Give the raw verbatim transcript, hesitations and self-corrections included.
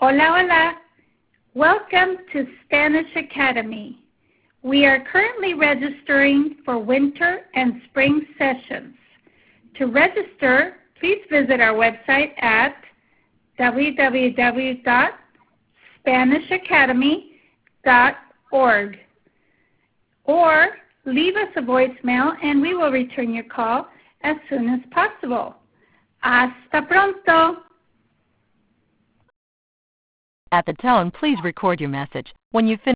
Hola, hola. Welcome to Spanish Academy. We are currently registering for winter and spring sessions. To register, please visit our website at w w w dot spanish academy dot org or leave us a voicemail and we will return your call as soon as possible. Hasta pronto. At the tone, please record your message. When you finish